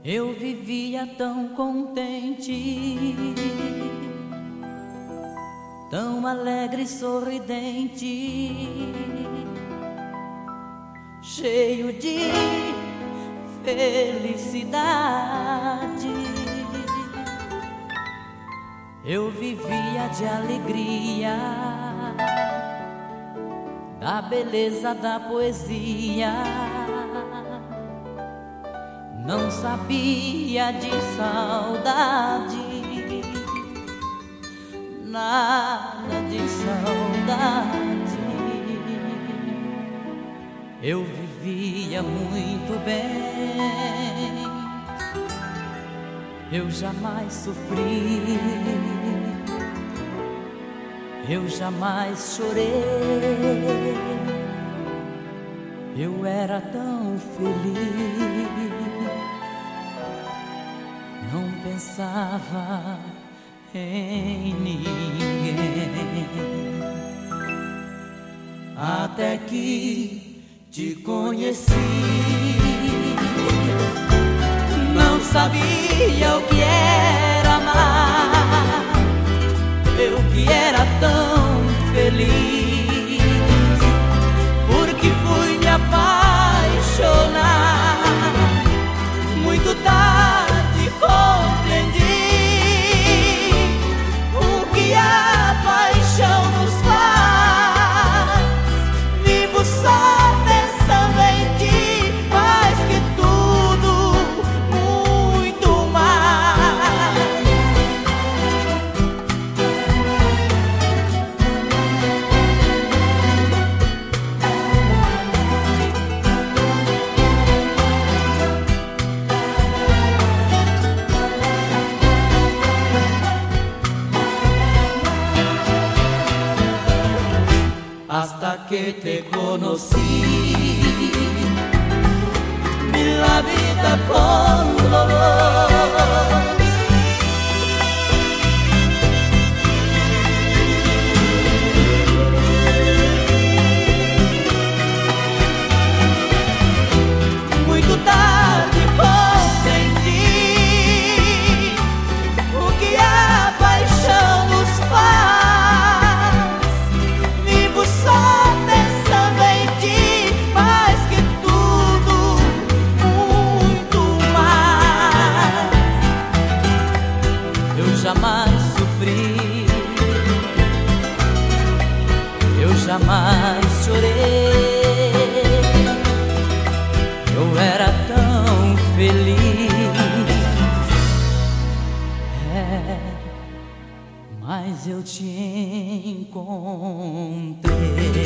Eu vivia tão contente, tão alegre e sorridente, cheio de felicidade. Eu vivia de alegria, da beleza da poesia. Não sabia de saudade, nada de saudade. Eu vivia muito bem, eu jamais sofri, eu jamais chorei. Eu era tão feliz, não pensava em ninguém. Até que te conheci, não sabia o que era amar, eu que era tão feliz. Fui me apaixonar, muito tarde compreendi o que a paixão nos faz. Vivo só pensando em ti, mais que tudo, muito mais. Hasta que te conocí, vi la vida con dolor. Muito tarde compreendi o que a paixão nos faz. Vivo só pensando em ti, mais que tudo, muito mais. Eu jamais sofri, eu jamais chorei. Eu era tão feliz, mas eu te encontrei.